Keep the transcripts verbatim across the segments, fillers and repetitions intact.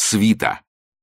Свита.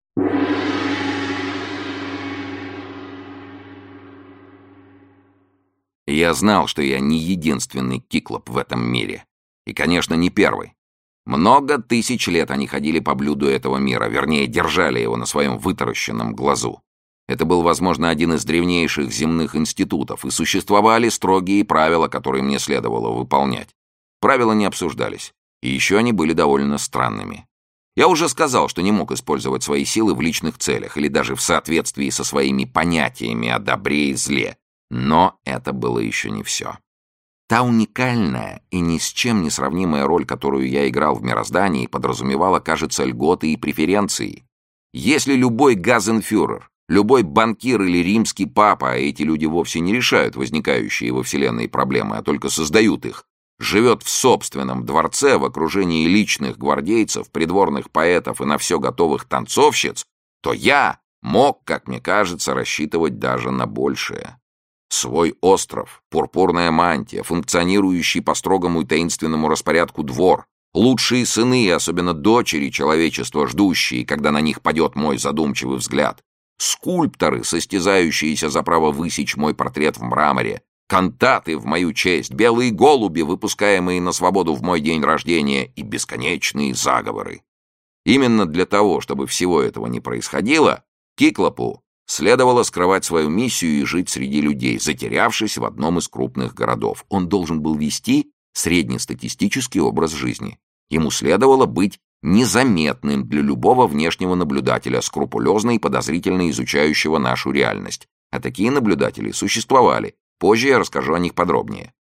Я знал, что я не единственный киклоп в этом мире. И, конечно, не первый. Много тысяч лет они ходили по блюду этого мира, вернее, держали его на своем вытаращенном глазу. Это был, возможно, один из древнейших земных институтов, и существовали строгие правила, которые мне следовало выполнять. Правила не обсуждались, и еще они были довольно странными. Я уже сказал, что не мог использовать свои силы в личных целях или даже в соответствии со своими понятиями о добре и зле. Но это было еще не все. Та уникальная и ни с чем не сравнимая роль, которую я играл в мироздании, подразумевала, кажется, льготы и преференции. Если любой газенфюрер, любой банкир или римский папа, а эти люди вовсе не решают возникающие во Вселенной проблемы, а только создают их, живет в собственном дворце в окружении личных гвардейцев, придворных поэтов и на все готовых танцовщиц, то я мог, как мне кажется, рассчитывать даже на большее. Свой остров, пурпурная мантия, функционирующий по строгому и таинственному распорядку двор, лучшие сыны и особенно дочери человечества, ждущие, когда на них падет мой задумчивый взгляд, скульпторы, состязающиеся за право высечь мой портрет в мраморе, кантаты в мою честь, белые голуби, выпускаемые на свободу в мой день рождения, и бесконечные заговоры. Именно для того, чтобы всего этого не происходило, Киклопу следовало скрывать свою миссию и жить среди людей, затерявшись в одном из крупных городов. Он должен был вести среднестатистический образ жизни. Ему следовало быть незаметным для любого внешнего наблюдателя, скрупулезно и подозрительно изучающего нашу реальность. А такие наблюдатели существовали. Позже я расскажу о них подробнее.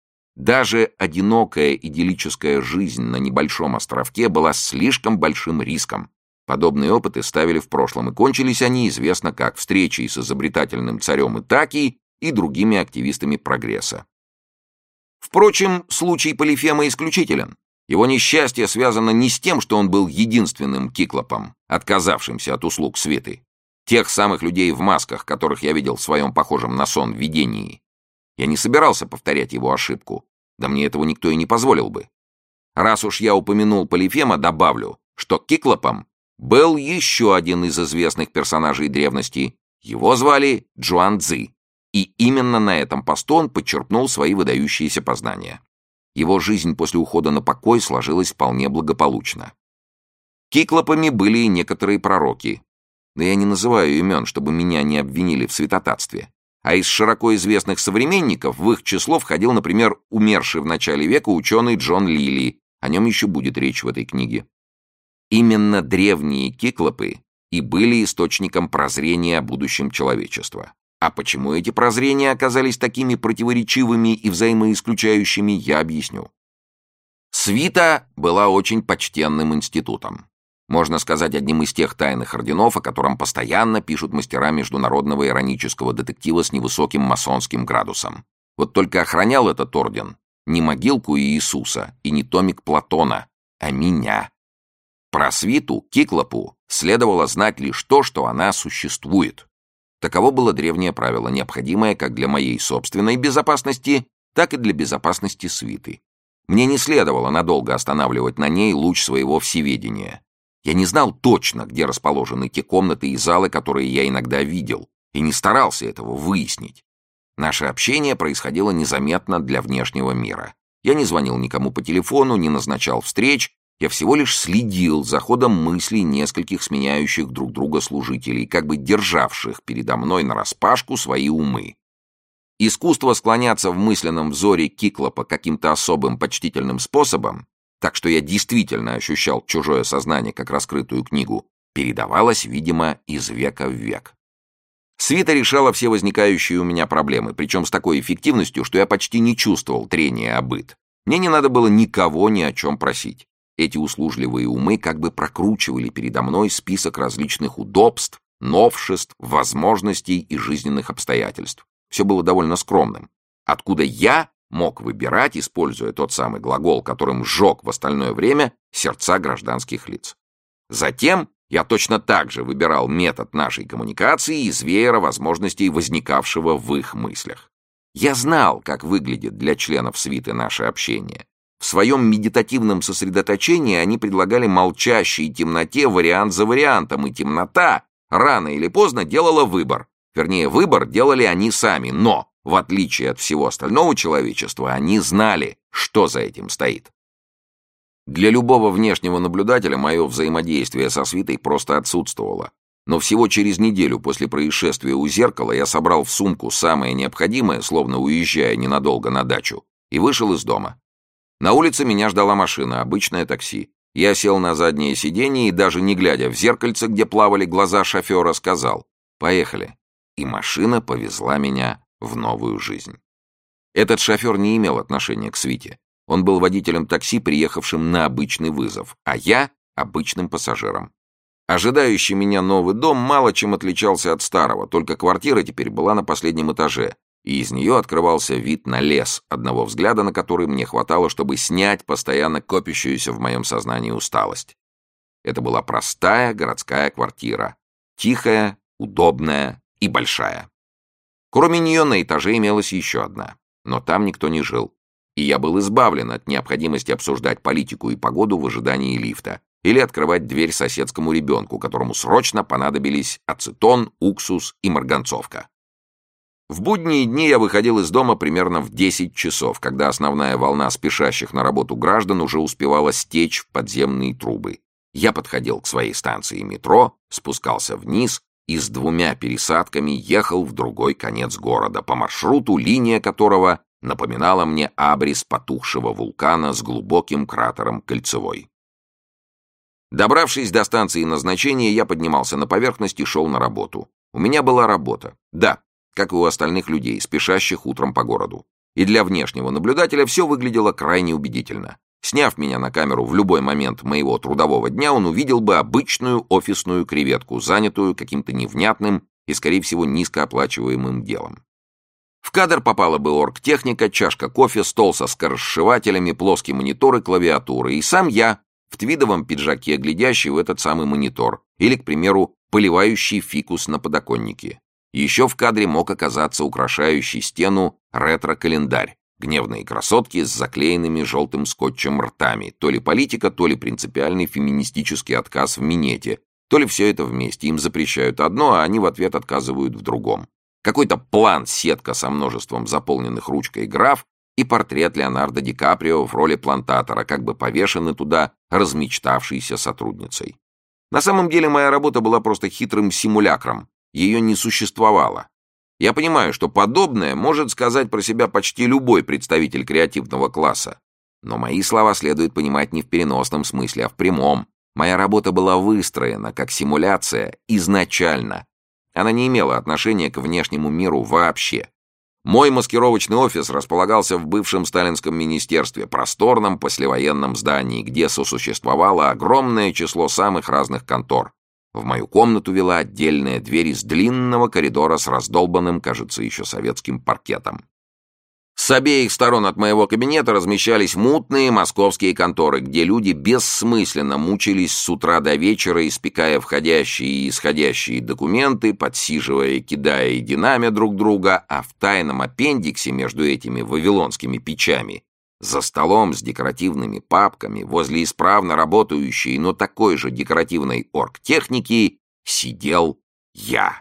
Даже одинокая идиллическая жизнь на небольшом островке была слишком большим риском. Подобные опыты ставили в прошлом, и кончились они известно как встречей с изобретательным царем Итакии и другими активистами прогресса. Впрочем, случай Полифема исключителен. Его несчастье связано не с тем, что он был единственным киклопом, отказавшимся от услуг свиты. Тех самых людей в масках, которых я видел в своем похожем на сон видении. Я не собирался повторять его ошибку, да мне этого никто и не позволил бы. Раз уж я упомянул Полифема, добавлю, что киклопом был еще один из известных персонажей древности. Его звали Джуан Цзы, и именно на этом посту он подчеркнул свои выдающиеся познания. Его жизнь после ухода на покой сложилась вполне благополучно. Киклопами были и некоторые пророки, но я не называю имен, чтобы меня не обвинили в святотатстве. А из широко известных современников в их число входил, например, умерший в начале века ученый Джон Лилли. О нем еще будет речь в этой книге. Именно древние киклопы и были источником прозрения о будущем человечества. А почему эти прозрения оказались такими противоречивыми и взаимоисключающими, я объясню. Свита была очень почтенным институтом. Можно сказать, одним из тех тайных орденов, о котором постоянно пишут мастера международного иронического детектива с невысоким масонским градусом. Вот только охранял этот орден не могилку Иисуса и не томик Платона, а меня. Про свиту, киклопу, следовало знать лишь то, что она существует. Таково было древнее правило, необходимое как для моей собственной безопасности, так и для безопасности свиты. Мне не следовало надолго останавливать на ней луч своего всеведения. Я не знал точно, где расположены те комнаты и залы, которые я иногда видел, и не старался этого выяснить. Наше общение происходило незаметно для внешнего мира. Я не звонил никому по телефону, не назначал встреч, я всего лишь следил за ходом мыслей нескольких сменяющих друг друга служителей, как бы державших передо мной нараспашку свои умы. Искусство склоняться в мысленном взоре киклопа каким-то особым почтительным способом, так что я действительно ощущал чужое сознание как раскрытую книгу, передавалось, видимо, из века в век. Свита решала все возникающие у меня проблемы, причем с такой эффективностью, что я почти не чувствовал трения о быт. Мне не надо было никого ни о чем просить. Эти услужливые умы как бы прокручивали передо мной список различных удобств, новшеств, возможностей и жизненных обстоятельств. Все было довольно скромным. Откуда я мог выбирать, используя тот самый глагол, которым сжег в остальное время сердца гражданских лиц. Затем я точно так же выбирал метод нашей коммуникации из веера возможностей, возникавшего в их мыслях. Я знал, как выглядит для членов свиты наше общение. В своем медитативном сосредоточении они предлагали молчащей темноте вариант за вариантом, и темнота рано или поздно делала выбор. Вернее, выбор делали они сами, но, в отличие от всего остального человечества, они знали, что за этим стоит. Для любого внешнего наблюдателя мое взаимодействие со свитой просто отсутствовало. Но всего через неделю после происшествия у зеркала я собрал в сумку самое необходимое, словно уезжая ненадолго на дачу, и вышел из дома. На улице меня ждала машина, обычное такси. Я сел на заднее сиденье и, даже не глядя в зеркальце, где плавали глаза шофера, сказал «Поехали». И машина повезла меня в новую жизнь. Этот шофер не имел отношения к свите. Он был водителем такси, приехавшим на обычный вызов, а я — обычным пассажиром. Ожидающий меня новый дом мало чем отличался от старого, только квартира теперь была на последнем этаже, и из нее открывался вид на лес, одного взгляда на который мне хватало, чтобы снять постоянно копящуюся в моем сознании усталость. Это была простая городская квартира, тихая, удобная и большая. Кроме нее на этаже имелась еще одна, но там никто не жил, и я был избавлен от необходимости обсуждать политику и погоду в ожидании лифта или открывать дверь соседскому ребенку, которому срочно понадобились ацетон, уксус и марганцовка. В будние дни я выходил из дома примерно в десять часов, когда основная волна спешащих на работу граждан уже успевала стечь в подземные трубы. Я подходил к своей станции метро, спускался вниз и с двумя пересадками ехал в другой конец города, по маршруту, линия которого напоминала мне абрис потухшего вулкана с глубоким кратером кольцевой. Добравшись до станции назначения, я поднимался на поверхность и шел на работу. У меня была работа. Да, как и у остальных людей, спешащих утром по городу. И для внешнего наблюдателя все выглядело крайне убедительно. Сняв меня на камеру в любой момент моего трудового дня, он увидел бы обычную офисную креветку, занятую каким-то невнятным и, скорее всего, низкооплачиваемым делом. В кадр попала бы оргтехника, чашка кофе, стол со скоросшивателями, плоский монитор и клавиатура, и сам я в твидовом пиджаке, глядящий в этот самый монитор, или, к примеру, поливающий фикус на подоконнике. Еще в кадре мог оказаться украшающий стену ретро-календарь, гневные красотки с заклеенными желтым скотчем ртами, то ли политика, то ли принципиальный феминистический отказ в минете, то ли все это вместе. Им запрещают одно, а они в ответ отказывают в другом. Какой-то план-сетка со множеством заполненных ручкой граф и портрет Леонардо Ди Каприо в роли плантатора, как бы повешены туда размечтавшейся сотрудницей. На самом деле моя работа была просто хитрым симулякром, ее не существовало. Я понимаю, что подобное может сказать про себя почти любой представитель креативного класса. Но мои слова следует понимать не в переносном смысле, а в прямом. Моя работа была выстроена как симуляция изначально. Она не имела отношения к внешнему миру вообще. Мой маскировочный офис располагался в бывшем сталинском министерстве, просторном послевоенном здании, где сосуществовало огромное число самых разных контор. В мою комнату вела отдельная дверь из длинного коридора с раздолбанным, кажется, еще советским паркетом. С обеих сторон от моего кабинета размещались мутные московские конторы, где люди бессмысленно мучились с утра до вечера, испекая входящие и исходящие документы, подсиживая, кидая и динамя друг друга, а в тайном аппендиксе между этими вавилонскими печами, за столом с декоративными папками, возле исправно работающей, но такой же декоративной оргтехники, сидел я.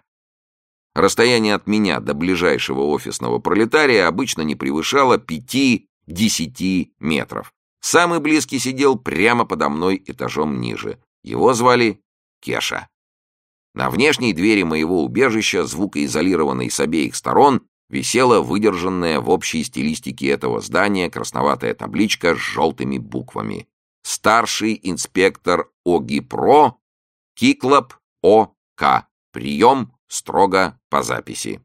Расстояние от меня до ближайшего офисного пролетария обычно не превышало пяти-десяти метров. Самый близкий сидел прямо подо мной этажом ниже. Его звали Кеша. На внешней двери моего убежища, звукоизолированной с обеих сторон, висела выдержанная в общей стилистике этого здания красноватая табличка с желтыми буквами. Старший инспектор ОГИПРО Киклоп О.К. Прием строго по записи.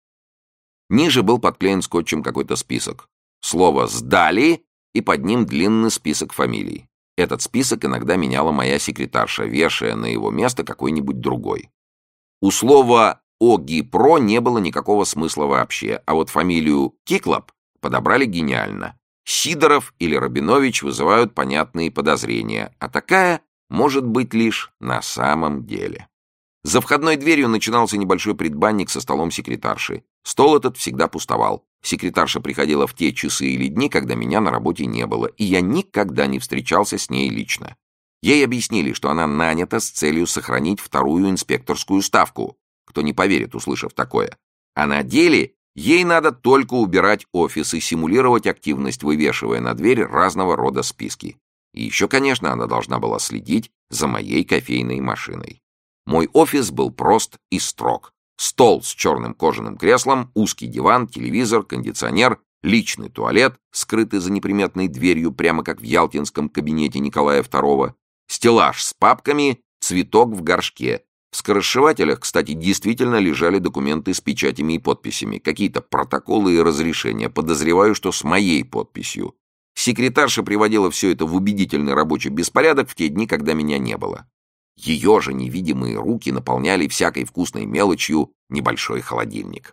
Ниже был подклеен скотчем какой-то список. Слово «сдали» и под ним длинный список фамилий. Этот список иногда меняла моя секретарша, вешая на его место какой-нибудь другой. У слова «ОГИПРО» не было никакого смысла вообще, а вот фамилию Киклоп подобрали гениально. Сидоров или Рабинович вызывают понятные подозрения, а такая может быть лишь на самом деле. За входной дверью начинался небольшой предбанник со столом секретарши. Стол этот всегда пустовал. Секретарша приходила в те часы или дни, когда меня на работе не было, и я никогда не встречался с ней лично. Ей объяснили, что она нанята с целью сохранить вторую инспекторскую ставку. Кто не поверит, услышав такое. А на деле ей надо только убирать офис и симулировать активность, вывешивая на дверь разного рода списки. И еще, конечно, она должна была следить за моей кофейной машиной. Мой офис был прост и строг. Стол с черным кожаным креслом, узкий диван, телевизор, кондиционер, личный туалет, скрытый за неприметной дверью, прямо как в ялтинском кабинете Николая второго, стеллаж с папками, цветок в горшке. В скоросшивателях, кстати, действительно лежали документы с печатями и подписями, какие-то протоколы и разрешения, подозреваю, что с моей подписью. Секретарша приводила все это в убедительный рабочий беспорядок в те дни, когда меня не было. Ее же невидимые руки наполняли всякой вкусной мелочью небольшой холодильник.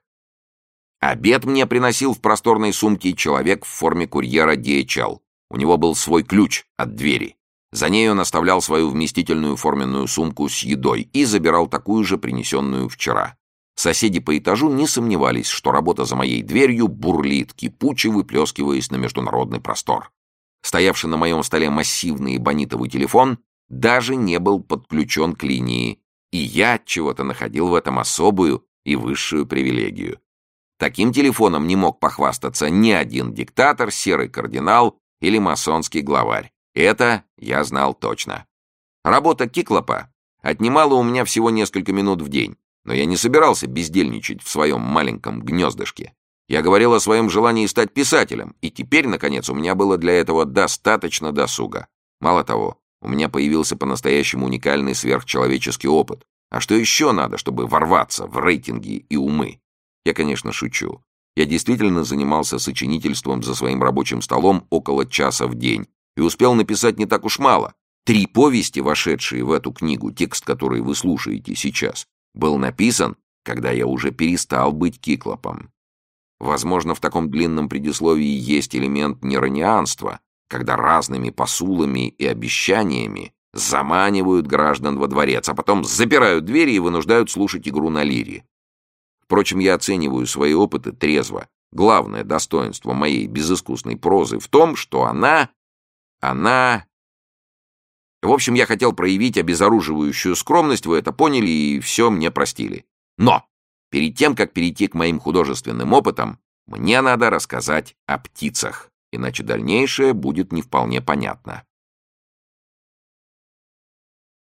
Обед мне приносил в просторной сумке человек в форме курьера ди эйч эл. У него был свой ключ от двери. За ней он оставлял свою вместительную форменную сумку с едой и забирал такую же, принесенную вчера. Соседи по этажу не сомневались, что работа за моей дверью бурлит, кипуче выплескиваясь на международный простор. Стоявший на моем столе массивный эбонитовый телефон даже не был подключен к линии, и я отчего-то находил в этом особую и высшую привилегию. Таким телефоном не мог похвастаться ни один диктатор, серый кардинал или масонский главарь. Это я знал точно. Работа Киклопа отнимала у меня всего несколько минут в день, но я не собирался бездельничать в своем маленьком гнездышке. Я говорил о своем желании стать писателем, и теперь, наконец, у меня было для этого достаточно досуга. Мало того, у меня появился по-настоящему уникальный сверхчеловеческий опыт. А что еще надо, чтобы ворваться в рейтинги и умы? Я, конечно, шучу. Я действительно занимался сочинительством за своим рабочим столом около часа в день и успел написать не так уж мало. Три повести, вошедшие в эту книгу, текст которой вы слушаете сейчас, был написан, когда я уже перестал быть Киклопом. Возможно, в таком длинном предисловии есть элемент неронианства, когда разными посулами и обещаниями заманивают граждан во дворец, а потом запирают двери и вынуждают слушать игру на лире. Впрочем, я оцениваю свои опыты трезво. Главное достоинство моей безыскусной прозы в том, что она... она... В общем, я хотел проявить обезоруживающую скромность, вы это поняли и все мне простили. Но перед тем, как перейти к моим художественным опытам, мне надо рассказать о птицах, иначе дальнейшее будет не вполне понятно.